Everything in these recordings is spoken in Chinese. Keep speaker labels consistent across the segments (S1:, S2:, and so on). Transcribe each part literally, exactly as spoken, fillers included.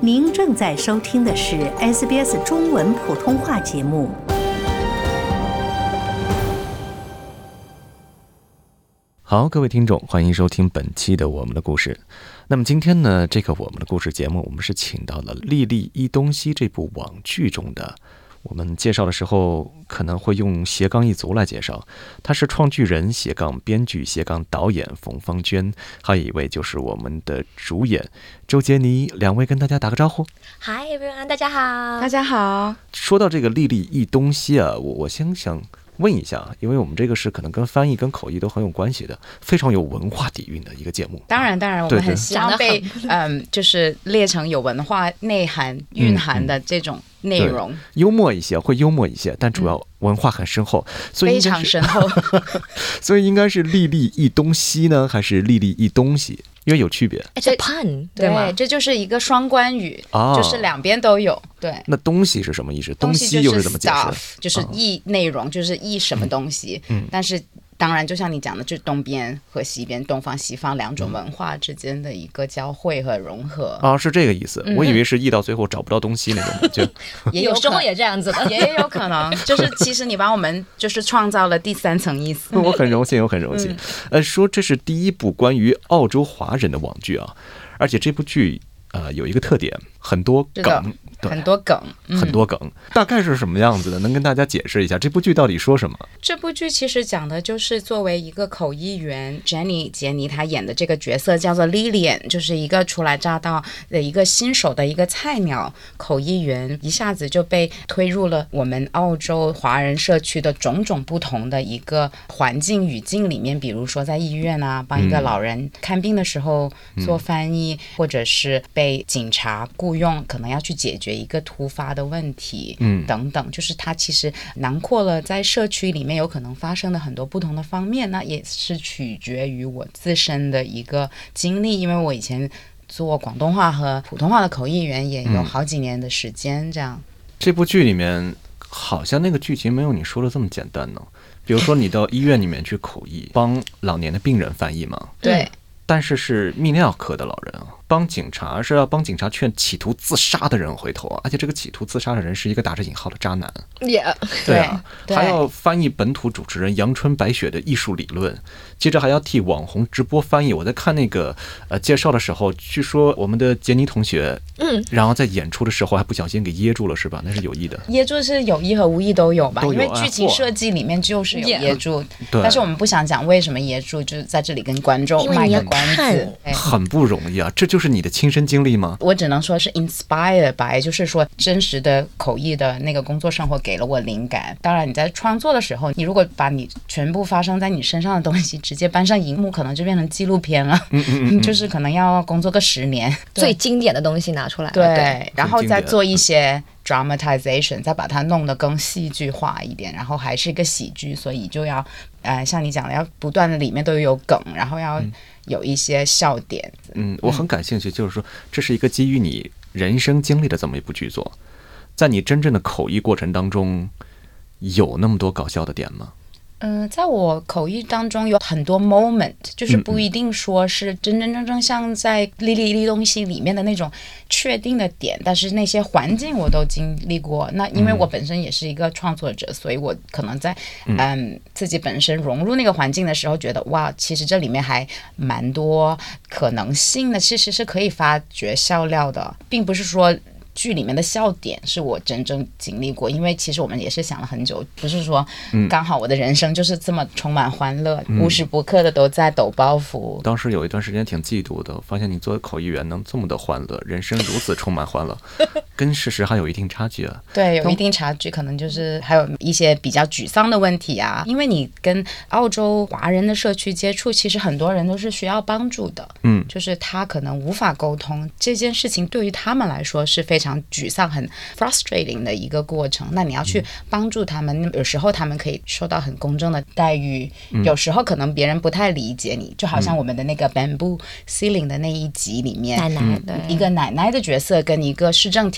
S1: 您正在收听的是 S B S 中文普通话节目。
S2: 好，各位听众，欢迎收听本期的我们的故事。那么今天呢，这个我们的故事节目，我们是请到了《莉莉一东西》这部网剧中的，我们介绍的时候可能会用斜杠一族来介绍，他是创剧人斜杠编剧斜杠导演冯芳娟，还有一位就是我们的主演周杰尼，两位跟大家打个招呼。
S3: Hi everyone， 大家好。
S4: 大家好。
S2: 说到这个莉莉一东西啊，我我先想问一下，因为我们这个是可能跟翻译跟口译都很有关系的，非常有文化底蕴的一个节目。
S4: 当然当然，我们很希望被嗯，就是列成有文化内涵蕴含的这种内容、嗯、
S2: 幽默一些，会幽默一些，但主要文化很深厚、嗯、所以
S4: 非常深厚
S2: 所以应该是莉莉一东西呢，还是莉莉一东西？因为有区别。
S3: It's a pun， 对吗？
S4: 对，这就是一个双关语、哦、就是两边都有。对，
S2: 那东西是什么意思？东西又是怎么解释？
S4: stuff 就是译内容、哦、就是译什么东西、嗯、但是当然就像你讲的，就是东边和西边，东方西方两种文化之间的一个交汇和融合。
S2: 啊、哦，是这个意思、嗯、我以为是译到最后找不到东西那种就
S3: 也有时候也这样子的
S4: 也有可能就是其实你帮我们就是创造了第三层意思
S2: 我很荣幸我很荣幸、嗯、呃，说这是第一部关于澳洲华人的网剧啊，而且这部剧呃有一个特点，很多梗，
S4: 很多梗、
S2: 嗯、很多梗，大概是什么样子的？能跟大家解释一下这部剧到底说什么？
S4: 这部剧其实讲的就是作为一个口译员 Jenny 杰尼她演的这个角色叫做 Lillian， 就是一个初来乍到的一个新手的一个菜鸟口译员，一下子就被推入了我们澳洲华人社区的种种不同的一个环境语境里面，比如说在医院啊，帮一个老人看病的时候做翻译、嗯、或者是被警察雇佣，可能要去解决一个突发的问题、嗯、等等，就是它其实囊括了在社区里面有可能发生的很多不同的方面，那也是取决于我自身的一个经历，因为我以前做广东话和普通话的口译员也有好几年的时间这样、嗯、
S2: 这部剧里面好像那个剧情没有你说的这么简单呢。比如说你到医院里面去口译帮老年的病人翻译嘛，
S4: 对，
S2: 但是是泌尿科的老人啊，帮警察是要帮警察劝企图自杀的人回头啊，而且这个企图自杀的人是一个打着引号的渣男。
S3: Yeah，
S2: 对啊，对，还要翻译本土主持人阳春白雪的艺术理论，接着还要替网红直播翻译。我在看那个呃介绍的时候，据说我们的杰尼同学，嗯，然后在演出的时候还不小心给噎住了，是吧？那是有意的。
S4: 噎住是有意和无意都有吧？
S2: 都有，
S4: 因为剧情设计里面就是有噎住，对。但是我们不想讲为什么噎住，就是在这里跟观众卖个关子。
S2: 很不容易啊，这就是你的亲身经历吗？
S4: 我只能说是 inspired by， 就是说真实的口译的那个工作生活给了我灵感。当然你在创作的时候，你如果把你全部发生在你身上的东西直接搬上荧幕，可能就变成纪录片了。嗯嗯嗯就是可能要工作个十年，
S3: 最经典的东西拿出来了。
S4: 对， 对，然后再做一些dramatization， 再把它弄得更戏剧化一点，然后还是一个喜剧，所以就要呃，像你讲的，要不断的里面都有梗，然后要有一些笑点。
S2: 嗯，我很感兴趣，就是说这是一个基于你人生经历的这么一部剧作，在你真正的口译过程当中，有那么多搞笑的点吗？
S4: 嗯、呃，在我口译当中有很多 moment， 就是不一定说是真真正正像在莉莉莉东西里面的那种确定的点，但是那些环境我都经历过。那因为我本身也是一个创作者，所以我可能在嗯、呃、自己本身融入那个环境的时候，觉得哇，其实这里面还蛮多可能性的，其实是可以发掘笑料的，并不是说剧里面的笑点是我真正经历过，因为其实我们也是想了很久，不是说刚好我的人生就是这么充满欢乐、嗯、无时不刻的都在抖包袱。
S2: 当时有一段时间挺嫉妒的，发现你作为口译员能这么的欢乐，人生如此充满欢乐跟事实还有一定差距啊。
S4: 对，有一定差距，可能就是还有一些比较沮丧的问题啊，因为你跟澳洲华人的社区接触，其实很多人都是需要帮助的，嗯，就是他可能无法沟通，这件事情对于他们来说是非常沮丧很 frustrating 的一个过程，那你要去帮助他们，有时候他们可以受到很公正的待遇、嗯、有时候可能别人不太理解你，就好像我们的那个 Bamboo Ceiling 的那一集里面，奶奶、嗯、一个奶奶的角色跟一个市政厅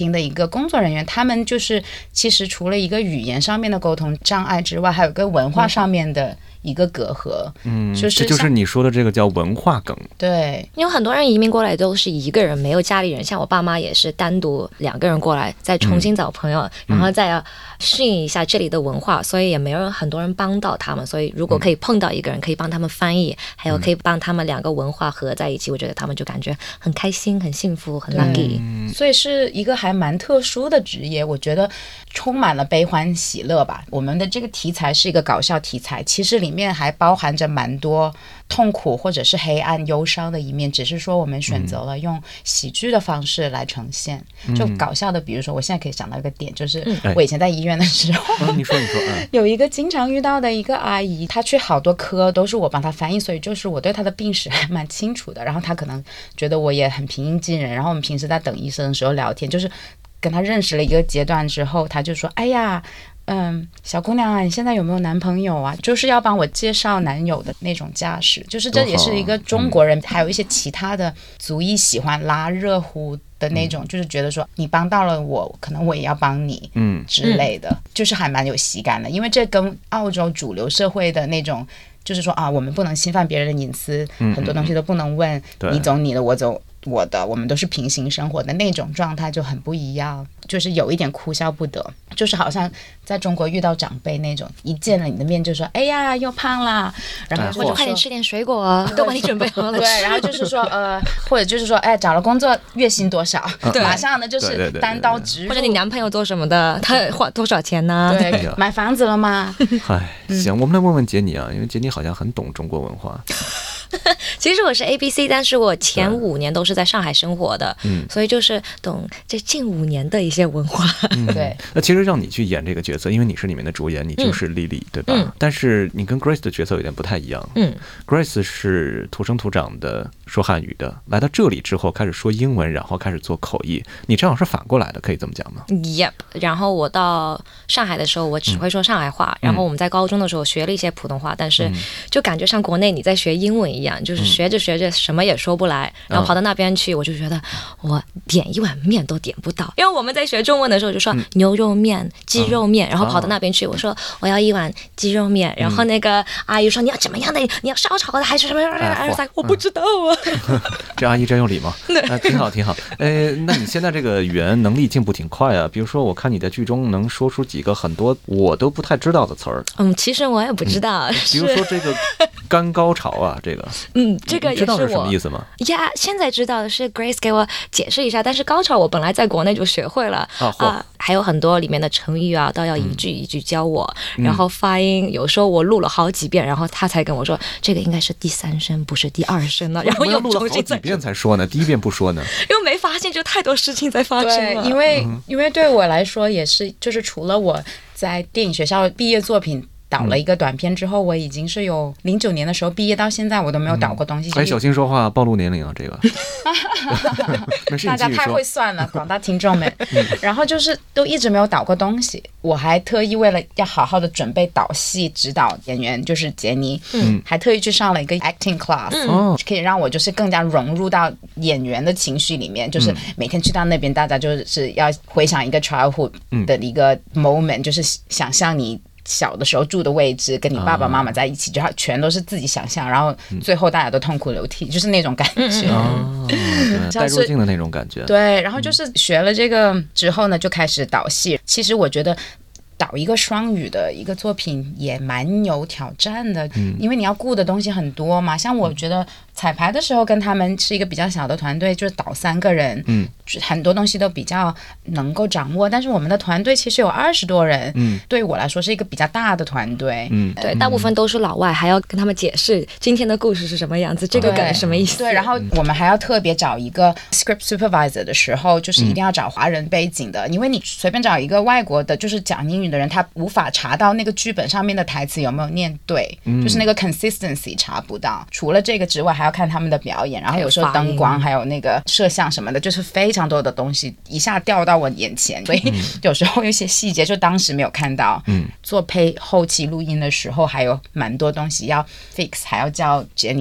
S4: casting 的一个工作人员，他们就是其实除了一个语言上面的沟通障碍之外，还有个文化上面的一个隔阂。
S2: 嗯，
S4: 就是
S2: 这就是你说的这个叫文化梗。
S4: 对，
S3: 因为很多人移民过来都是一个人，没有家里人，像我爸妈也是单独两个人过来，再重新找朋友，嗯、然后再要适应一下这里的文化，所以也没有人很多人帮到他们。所以如果可以碰到一个人，可以帮他们翻译，还有可以帮他们两个文化合在一起，我觉得他们就感觉很开心、很幸福、很 lucky。
S4: 所以是一个还蛮特殊的职业，我觉得充满了悲欢喜乐吧。我们的这个题材是一个搞笑题材，其实里面还包含着蛮多痛苦或者是黑暗忧伤的一面，只是说我们选择了用喜剧的方式来呈现。嗯、就搞笑的，比如说我现在可以想到一个点，就是我以前在医院的时候、
S2: 嗯、你说你说、嗯、
S4: 有一个经常遇到的一个阿姨，她去好多科都是我帮她翻译，所以就是我对她的病史还蛮清楚的，然后她可能觉得我也很平易近人，然后我们平时在等医生的时候聊天，就是跟她认识了一个阶段之后，她就说哎呀嗯，小姑娘啊，你现在有没有男朋友啊？就是要帮我介绍男友的那种架势，就是这也是一个中国人，嗯、还有一些其他的族裔喜欢拉热乎的那种，嗯、就是觉得说你帮到了我，可能我也要帮你，嗯之类的，嗯、就是还蛮有喜感的，因为这跟澳洲主流社会的那种。就是说啊，我们不能侵犯别人的隐私，嗯、很多东西都不能问，你走你的，我走我的，我们都是平行生活的那种状态就很不一样，就是有一点哭笑不得，就是好像在中国遇到长辈那种，一见了你的面就说哎呀又胖啦，然后
S3: 或者快点吃点水果，都把你准备好了。
S4: 对，然后就是说呃，或者就是说哎找了工作月薪多少，马上呢就是单刀直入，
S3: 或者你男朋友做什么的，他花多少钱呢？
S4: 对，对买房子了吗？
S2: 哎，行，我们来问问杰尼啊，因为杰尼好像很懂中国文化。
S3: 其实我是 A B C， 但是我前五年都是在上海生活的，嗯，所以就是懂这近五年的一些文化。
S2: 嗯、对，那其实让你去演这个角色，因为你是里面的主演，你就是莉莉，嗯、对吧？嗯、但是你跟 Grace 的角色有点不太一样。嗯 ，Grace 是土生土长的说汉语的，来到这里之后开始说英文，然后开始做口译。你正好是反过来的，可以这么讲吗
S3: ？Yep。然后我到上海的时候，我只会说上海话，嗯、然后我们在高中的时候学了一些普通话，但是就感觉像国内你在学英文一样，就是学着学着什么也说不来，然后跑到那边去，我就觉得我点一碗面都点不到，因为我们在学中文的时候就说牛肉面、鸡肉面，然后跑到那边去，我说我要一碗鸡肉面，然后那个阿姨说你要怎么样的，你要烧炒的还是什么？哎，我不知道啊。
S2: 这阿姨真有礼貌，啊，挺好挺好。哎，那你现在这个语言能力进步挺快啊，比如说我看你在剧中能说出几个很多我都不太知道的词儿。
S3: 嗯，其实我也不知道，
S2: 嗯、比如说这个干高潮啊，这个，
S3: 嗯，这个也是我
S2: 知道是什么意思吗？
S3: 呀，现在知道的是 Grace 给我解释一下，但是高潮我本来在国内就学会了啊、呃，还有很多里面的成语啊，都要一句一句教我，嗯、然后发音有时候我录了好几遍，然后他才跟我说这个应该是第三声，不是第二声呢，然后又
S2: 录了好几遍才说呢，第一遍不说呢，
S3: 因为没发现就太多事情在发生了。
S4: 对，因为、嗯、因为对我来说也是，就是除了我在电影学校毕业作品。导了一个短片之后，我已经是有零九年的时候毕业到现在，我都没有导过东西。
S2: 哎、嗯，小心说话，暴露年龄啊！这个，
S4: 大家太会算了，广大听众们。嗯、然后就是都一直没有导过东西，我还特意为了要好好的准备导戏，指导演员就是杰尼，嗯，还特意去上了一个 acting class，嗯，可以让我就是更加融入到演员的情绪里面，就是每天去到那边，大家就是要回想一个 childhood 的一个 moment，、嗯、就是想象你。小的时候住的位置，跟你爸爸妈妈在一起，就全都是自己想象，然后最后大家都痛哭流涕，嗯、就是那种感觉，
S2: 哦，带入镜的那种感觉。
S4: 对，然后就是学了这个之后呢，就开始导戏。其实我觉得导一个双语的一个作品也蛮有挑战的，嗯、因为你要顾的东西很多嘛。像我觉得彩排的时候跟他们是一个比较小的团队，就是导三个人，嗯，很多东西都比较能够掌握。但是我们的团队其实有二十多人，嗯，对我来说是一个比较大的团队，
S3: 嗯，对，大部分都是老外，还要跟他们解释今天的故事是什么样子，这个梗什么意思。
S4: 对，然后我们还要特别找一个 script supervisor 的时候，就是一定要找华人背景的，嗯、因为你随便找一个外国的，就是讲英语的人，他无法查到那个剧本上面的台词有没有念对，嗯、就是那个 consistency 查不到。除了这个之外，还要看他们的表演，然后有时候灯光还有那个摄像什么的，就是非常多的东西一下掉到我眼前，所以有时候有些细节就当时没有看到。嗯，做配后期录音的时候还有蛮多东西要 fix， 还要叫杰尼在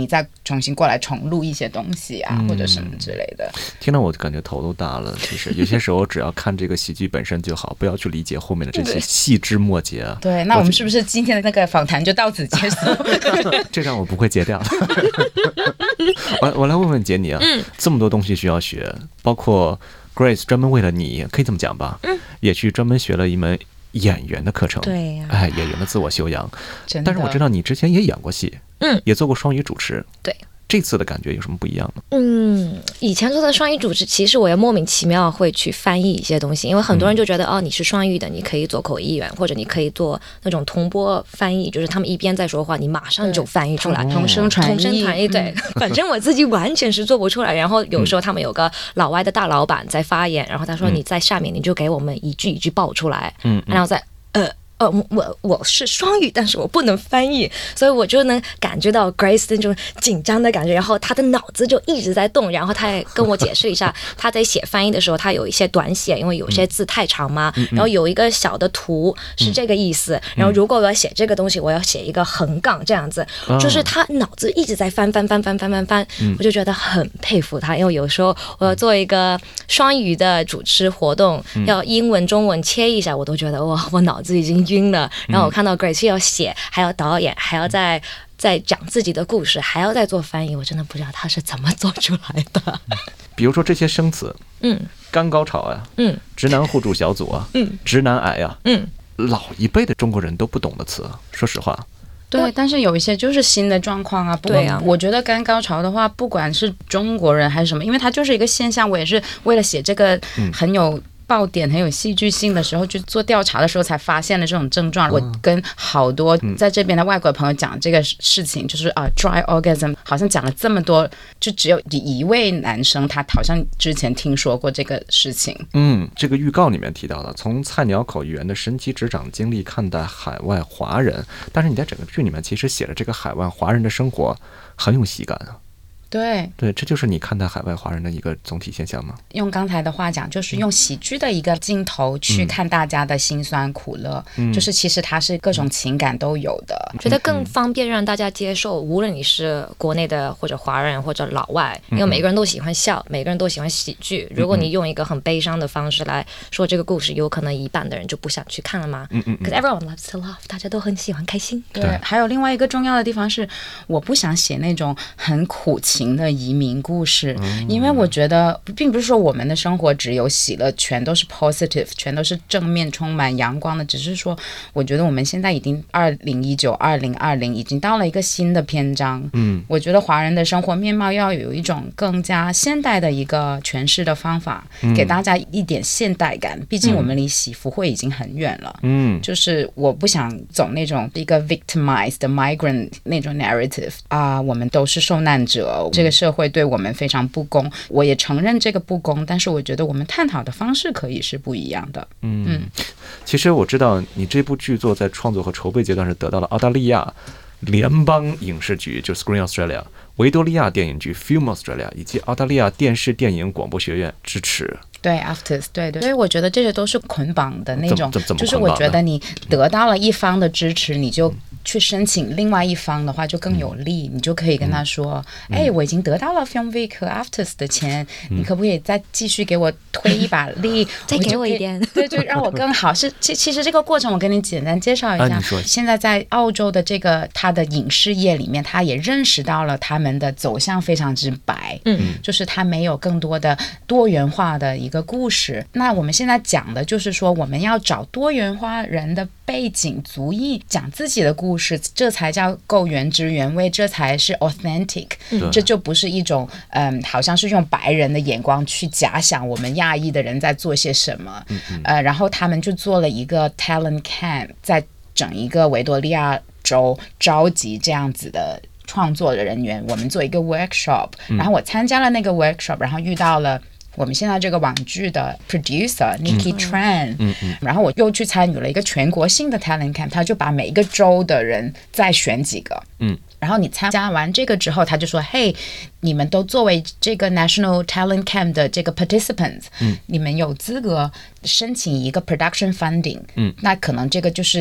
S4: 重新过来重录一些东西啊、嗯、或者什么之类的。
S2: 听到我感觉头都大了，其实有些时候只要看这个喜剧本身就好，不要去理解后面的这些细枝末节啊。
S4: 对，那我们是不是今天的那个访谈就到此结束？
S2: 这张我不会截掉。我我来问问杰尼啊、嗯，这么多东西需要学，包括 Grace 专门为了你，可以这么讲吧，嗯，也去专门学了一门演员的课程。
S3: 对呀、啊，
S2: 哎，演员的自我修养。但是我知道你之前也演过戏，嗯，也做过双语主持。
S3: 对。
S2: 这次的感觉有什么不一样呢？
S3: 嗯，以前做的双语主持，其实我也莫名其妙会去翻译一些东西，因为很多人就觉得、嗯、哦，你是双语的，你可以做口译员，或者你可以做那种同播翻译，就是他们一边在说话，你马上就翻译出来，
S4: 同声传译，
S3: 同声传译。对，嗯、反正我自己完全是做不出来。然后有时候他们有个老外的大老板在发言，然后他说你在下面你就给我们一句一句报出来，嗯，然后再呃。呃，我我是双语，但是我不能翻译，所以我就能感觉到 Grace 那种紧张的感觉，然后他的脑子就一直在动，然后他也跟我解释一下，他在写翻译的时候，他有一些短写，因为有些字太长嘛，嗯、然后有一个小的图是这个意思，嗯、然后如果我要写这个东西，我要写一个横杠这样子，嗯、就是他脑子一直在翻翻翻翻翻翻翻，嗯、我就觉得很佩服他，因为有时候我要做一个双语的主持活动，嗯、要英文中文切一下，我都觉得哇，我脑子已经晕了。然后我看到 Grace 要写，还要导演，还要再再讲自己的故事，还要再做翻译，我真的不知道他是怎么做出来的。
S2: 比如说这些生词，嗯，干高潮啊，嗯，直男互助小组啊，嗯，直男癌啊，嗯，老一辈的中国人都不懂的词，说实话。
S4: 对，但是有一些就是新的状况啊。不过我觉得干高潮的话，不管是中国人还是什么，因为它就是一个现象。我也是为了写这个很有爆点很有戏剧性的时候去做调查的时候才发现了这种症状。我跟好多在这边的外国朋友讲这个事情，就是啊 dry orgasm 好像讲了这么多，就只有一位男生他好像之前听说过这个事情。
S2: 嗯，这个预告里面提到的，从菜鸟口译员的神奇职场经历看待海外华人，但是你在整个剧里面其实写了这个海外华人的生活很有喜感啊。
S4: 对
S2: 对，这就是你看待海外华人的一个总体现象吗？
S4: 用刚才的话讲，就是用喜剧的一个镜头去看大家的辛酸苦乐，嗯、就是其实它是各种情感都有的，
S3: 觉得更方便让大家接受。无论你是国内的或者华人或者老外，因为每个人都喜欢笑，每个人都喜欢喜剧。如果你用一个很悲伤的方式来说这个故事，有可能一半的人就不想去看了嘛。嗯嗯。Because everyone loves to laugh， 大家都很喜欢开心。
S4: 对，还有另外一个重要的地方是，我不想写那种很苦情的移民故事，因为我觉得并不是说我们的生活只有喜乐，全都是 positive， 全都是正面充满阳光的，只是说我觉得我们现在已经二零一九二零二零已经到了一个新的篇章。嗯，我觉得华人的生活面貌要有一种更加现代的一个诠释的方法，嗯、给大家一点现代感，毕竟我们离喜福会已经很远了。嗯，就是我不想走那种一个 victimized migrant 那种 narrative 啊，我们都是受难者，这个社会对我们非常不公，我也承认这个不公，但是我觉得我们探讨的方式可以是不一样的。嗯，嗯
S2: 其实我知道你这部剧作在创作和筹备阶段是得到了澳大利亚联邦影视局，就是 Screen Australia、维多利亚电影局 Film Australia 以及澳大利亚电视电影广播学院支持。
S4: 对 A F T S， 对对，所以我觉得这些都是捆绑的那种，就是我觉得你得到了一方的支持，你就去申请另外一方的话就更有利，嗯、你就可以跟他说，哎、嗯欸，我已经得到了 Film Week 和 A F T S 的钱，嗯、你可不可以再继续给我推一把力，
S3: 再给我一点，
S4: 对，就让我更好。是其其实这个过程我跟你简单介绍一下，啊、现在在澳洲的这个他的影视业里面，他也认识到了他们的走向非常之白，嗯，就是他没有更多的多元化的一个故事。那我们现在讲的就是说，我们要找多元化人的背景足迹，讲自己的故事，这才叫够原汁原味，这才是 authentic。嗯、这就不是一种嗯，好像是用白人的眼光去假想我们亚裔的人在做些什么。嗯嗯呃，然后他们就做了一个 talent camp， 在整一个维多利亚州召集这样子的创作的人员，我们做一个 workshop， 然后我参加了那个 workshop， 然后遇到了我们现在这个网剧的 producer Nikki Tran，嗯嗯，然后我又去参与了一个全国性的 talent camp， 他就把每一个州的人再选几个，嗯，然后你参加完这个之后，他就说，嘿，你们都作为这个 National Talent Camp 的这个 participants，嗯，你们有资格申请一个 production funding，嗯，那可能这个就是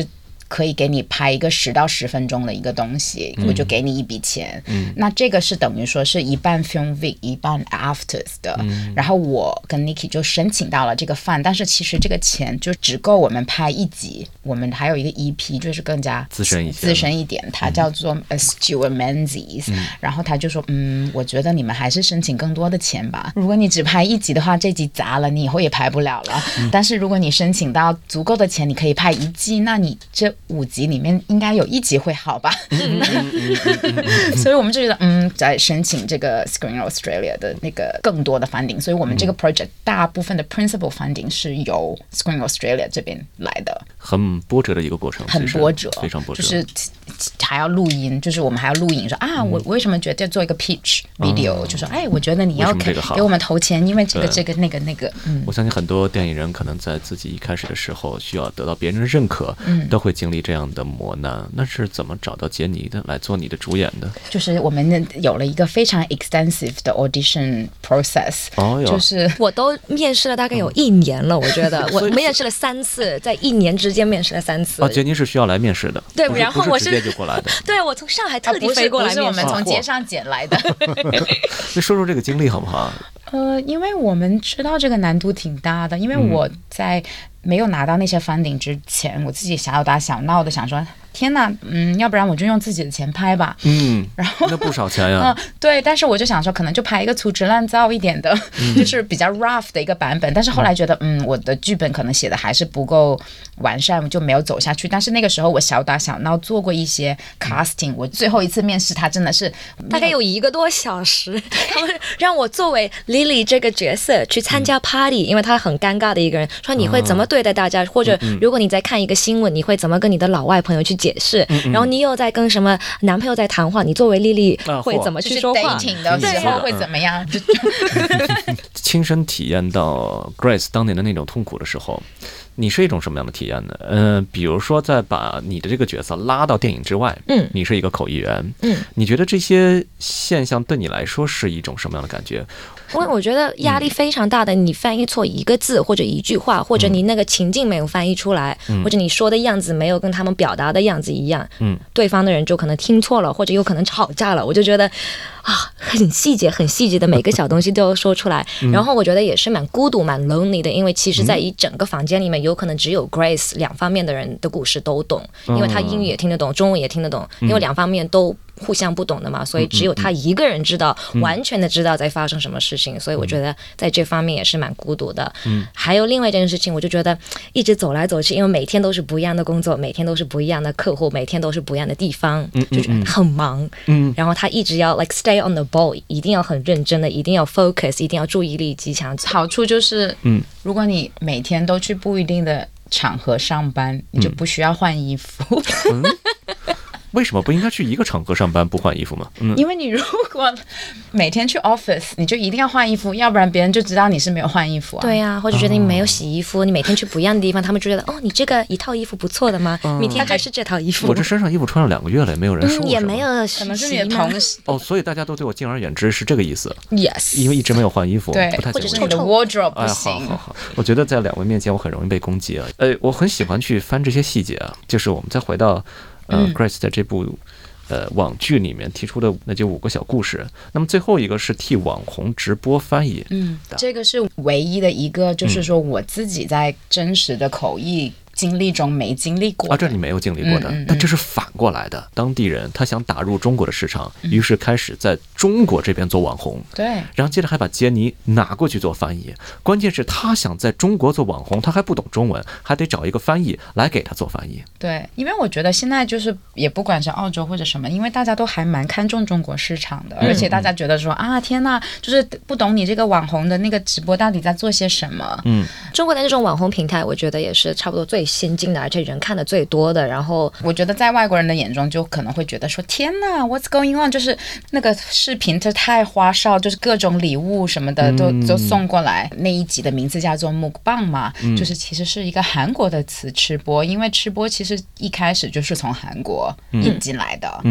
S4: 可以给你拍一个十到十分钟的一个东西，嗯、我就给你一笔钱。嗯，那这个是等于说是一半 film Vic 一半 afters 的。嗯，然后我跟 Nikki 就申请到了这个 fund， 但是其实这个钱就只够我们拍一集，我们还有一个 E P 就是更加
S2: 资深一些，
S4: 资深一点，它叫做 Stuart Menzies，嗯、然后他就说，嗯，我觉得你们还是申请更多的钱吧。如果你只拍一集的话，这集砸了，你以后也拍不了了。嗯、但是如果你申请到足够的钱，你可以拍一季，那你这五集里面应该有一集会好吧？嗯、所以我们就觉得，嗯，在申请这个 Screen Australia 的那个更多的 funding， 所以我们这个 project 大部分的 principal funding 是由 Screen Australia 这边来的。
S2: 很波折的一个过程，
S4: 很波折，
S2: 非常波折，
S4: 就是还要录音，就是我们还要录影说啊，我为什么觉得做一个 pitch video，、嗯、就说哎，我觉得你要给给我们投钱，因为这个这个那个那个。嗯，
S2: 我相信很多电影人可能在自己一开始的时候需要得到别人的认可，嗯，都会经历这样的磨难。那是怎么找到杰尼的来做你的主演的？
S4: 就是我们有了一个非常 extensive 的 audition process，、
S2: 哦、
S4: 就是
S3: 我都面试了大概有一年了，我觉得我面试了三次，在一年之间面试了三次。
S2: 啊，杰尼是需要来面试的，
S3: 对，然后我
S2: 是直接就过来的。
S3: 对，我从上海特地飞过来面试，
S4: 不是我们从街上捡来的。
S2: 那说说这个经历好不好？
S4: 呃，因为我们知道这个难度挺大的，因为我在没有拿到那些 funding 之前，我自己小打小闹的想说，天哪，嗯，要不然我就用自己的钱拍吧。
S2: 嗯，
S4: 然后
S2: 那不少钱呀。
S4: 嗯，对，但是我就想说，可能就拍一个粗制滥造一点的，嗯、就是比较 rough 的一个版本。但是后来觉得，嗯，我的剧本可能写的还是不够完善，我就没有走下去。但是那个时候我小打小闹做过一些 casting，、嗯、我最后一次面试他真的是
S3: 大概有一个多小时，他们让我作为 Lily 这个角色去参加 party，、嗯、因为他很尴尬的一个人，说你会怎么对待大家，嗯、或者如果你在看一个新闻，你会怎么跟你的老外朋友去解释？嗯嗯，然后你又在跟什么男朋友在谈话，你作为莉莉会怎么去说话？
S4: 就是 dating 的时候会怎么样？
S2: 亲身体验到 Grace 当年的那种痛苦的时候，你是一种什么样的体验呢？呃，比如说在把你的这个角色拉到电影之外，嗯，你是一个口译员，嗯，你觉得这些现象对你来说是一种什么样的感觉？
S3: 因为我觉得压力非常大的，你翻译错一个字或者一句话，或者你那个情境没有翻译出来，嗯、或者你说的样子没有跟他们表达的样子一样，嗯，对方的人就可能听错了，或者有可能吵架了。我就觉得啊，很细节、很细节的每个小东西都要说出来。嗯、然后我觉得也是蛮孤独、蛮 lonely 的，因为其实在一整个房间里面，有可能只有 Grace 两方面的人的故事都懂，因为他英语也听得懂，中文也听得懂，因为两方面都互相不懂的嘛，所以只有他一个人知道，嗯、完全的知道在发生什么事情，所以我觉得在这方面也是蛮孤独的。嗯，还有另外一件事情，我就觉得一直走来走去，因为每天都是不一样的工作，每天都是不一样的客户，每天都是不一样的地方，嗯、就是很忙。嗯，然后他一直要 like stay on the ball， 一定要很认真的，一定要 focus， 一定要注意力极强。
S4: 好处就是，嗯，如果你每天都去不一定的场合上班，你就不需要换衣服。
S2: 嗯为什么不应该去一个场合上班不换衣服吗？嗯，
S4: 因为你如果每天去 office， 你就一定要换衣服，要不然别人就知道你是没有换衣服啊。
S3: 对呀、啊，或者觉得你没有洗衣服，哦、你每天去不一样的地方，他们就觉得哦，你这个一套衣服不错的吗？嗯、明天还是这套衣服。
S2: 我这身上衣服穿了两个月了，也没有人说、
S3: 嗯，也没有，
S4: 可能是你的同事
S2: 哦，所以大家都对我敬而远之，是这个意思。
S4: Yes，
S2: 因为一直没有换衣服，
S4: 对，
S2: 不太
S4: 或者是你的 wardrobe 不行。
S2: 哎，好好好，我觉得在两位面前我很容易被攻击啊。呃，我很喜欢去翻这些细节啊，就是我们再回到呃、嗯、Grace 在这部。呃，网剧里面提出的那就五个小故事，那么最后一个是替网红直播翻译，
S4: 嗯，这个是唯一的一个，就是说我自己在真实的口译经历中没经历过
S2: 啊，这你没有经历过的，嗯嗯嗯，但这是反过来的。当地人他想打入中国的市场，嗯、于是开始在中国这边做网红，
S4: 对，
S2: 然后接着还把杰尼拿过去做翻译。关键是他想在中国做网红，他还不懂中文，还得找一个翻译来给他做翻译。
S4: 对，因为我觉得现在就是也不管是澳洲或者什么，因为大家都还蛮看重中国市场的，而且大家觉得说、嗯、啊，天哪，就是不懂你这个网红的那个直播到底在做些什么。嗯，
S3: 中国的那种网红平台，我觉得也是差不多最先进的，而且人看的最多的。然后
S4: 我觉得在外国人的眼中就可能会觉得说天哪 What's going on， 就是那个视频这太花哨，就是各种礼物什么的都、嗯、都送过来。那一集的名字叫做 Mukbang 嘛、嗯、就是其实是一个韩国的词，吃播，因为吃播其实一开始就是从韩国引进来的。嗯，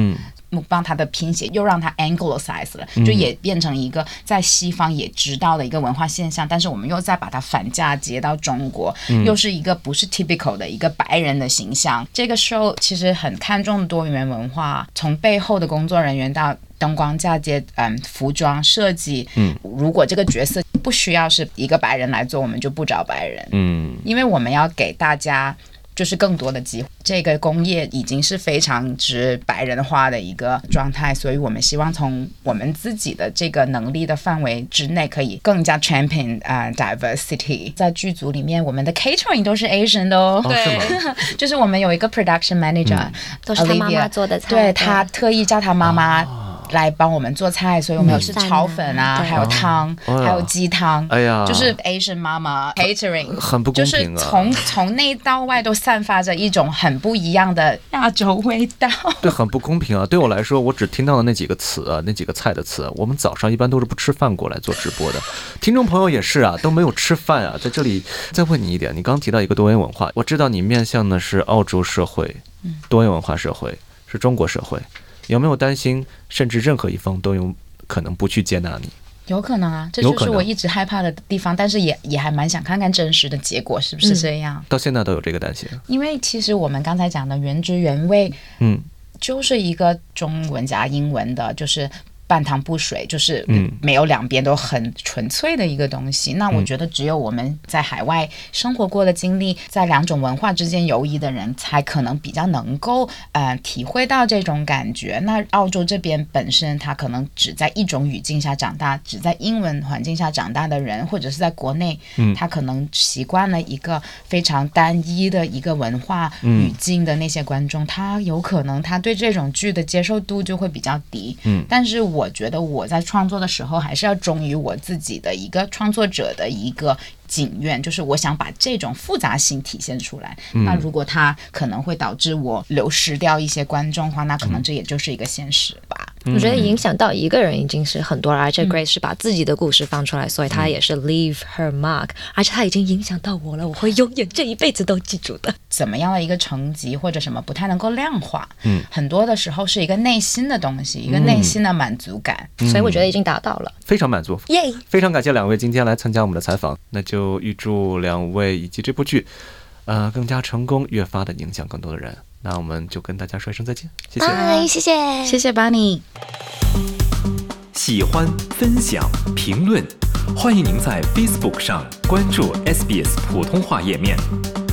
S4: mukbang 它的拼写又让它 anglicized 了，就也变成一个在西方也知道的一个文化现象，但是我们又再把它反嫁接到中国，又是一个不是 typical 的一个白人的形象。这个 show 其实很看重多元文化，从背后的工作人员到灯光嫁接，嗯，服装设计，嗯，如果这个角色不需要是一个白人来做，我们就不找白人，嗯，因为我们要给大家就是更多的机会。这个工业已经是非常之白人化的一个状态，所以我们希望从我们自己的这个能力的范围之内，可以更加 champion、uh, diversity。在剧组里面，我们的 catering 都是 Asian 的哦，
S2: 哦
S4: 对，就是我们有一个 production manager，、嗯、
S3: 都是他妈妈做的菜，
S4: 对，他特意叫他妈妈、哦来帮我们做菜，所以我们有是炒粉啊，还有汤、哦，还有鸡汤，哎呀，就是 Asian 妈妈 catering，
S2: 很不公平啊！
S4: 就是从从内到外都散发着一种很不一样的亚洲味道。
S2: 对，很不公平啊！对我来说，我只听到了那几个词啊，那几个菜的词。我们早上一般都是不吃饭过来做直播的，听众朋友也是啊，都没有吃饭啊。在这里再问你一点，你刚提到一个多元文化，我知道你面向的是澳洲社会，多元文化社会，是中国社会。有没有担心，甚至任何一方都有可能不去接纳你？
S4: 有可能啊，这就是我一直害怕的地方，但是也也还蛮想看看真实的结果是不是这样。嗯、
S2: 到现在都有这个担心，
S4: 因为其实我们刚才讲的原汁原味，嗯，就是一个中文加英文的，就是半汤不水，就是没有两边都很纯粹的一个东西、嗯、那我觉得只有我们在海外生活过的经历，在两种文化之间游移的人才可能比较能够呃体会到这种感觉。那澳洲这边本身他可能只在一种语境下长大，只在英文环境下长大的人，或者是在国内、嗯、他可能习惯了一个非常单一的一个文化语境的那些观众、嗯、他有可能他对这种剧的接受度就会比较低、嗯、但是我我觉得我在创作的时候还是要忠于我自己的一个创作者的一个景愿，就是我想把这种复杂性体现出来、嗯、那如果它可能会导致我流失掉一些观众的话，那可能这也就是一个现实吧、
S3: 嗯、我觉得影响到一个人已经是很多了，而且 Grace 是把自己的故事放出来、嗯、所以她也是 leave her mark， 而且她已经影响到我了，我会永远这一辈子都记住的。
S4: 怎么样的一个成绩或者什么不太能够量化、嗯、很多的时候是一个内心的东西，一个内心的满足感、
S3: 嗯、所以我觉得已经达到了，
S2: 非常满足，
S3: 耶！
S2: 非常感谢两位今天来参加我们的采访，那就预祝两位以及这部剧呃更加成功，越发的影响更多的人。那我们就跟大家说一声再见，谢谢，
S3: 拜，谢谢，
S4: 谢谢 Bunny。
S5: 喜欢、分享、评论，欢迎您在 Facebook 上关注 S B S 普通话页面。